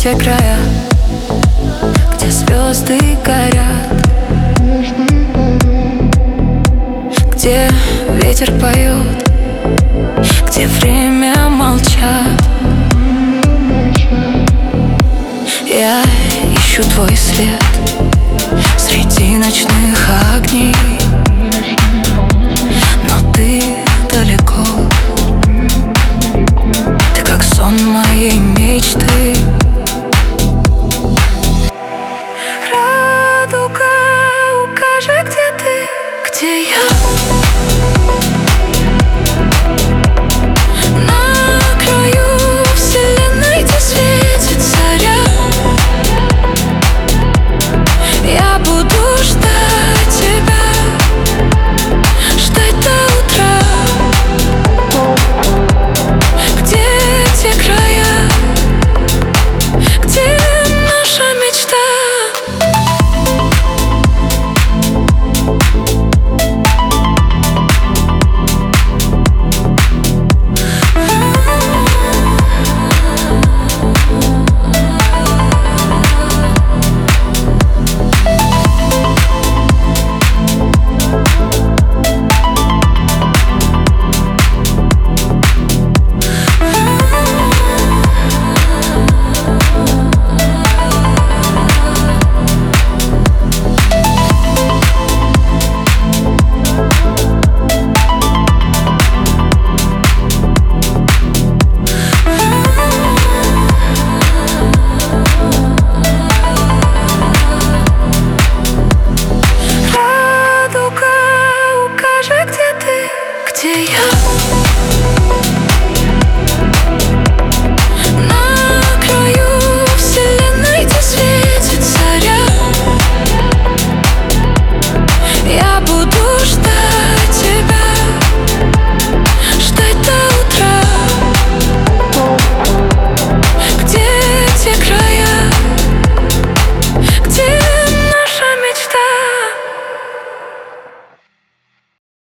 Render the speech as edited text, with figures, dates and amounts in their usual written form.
те края, где звезды горят, где ветер поет, где время молчат. Я ищу твой след среди ночных огней, но ты далеко. Ты как сон моей мечты. Радуга, укажи, где ты, где я.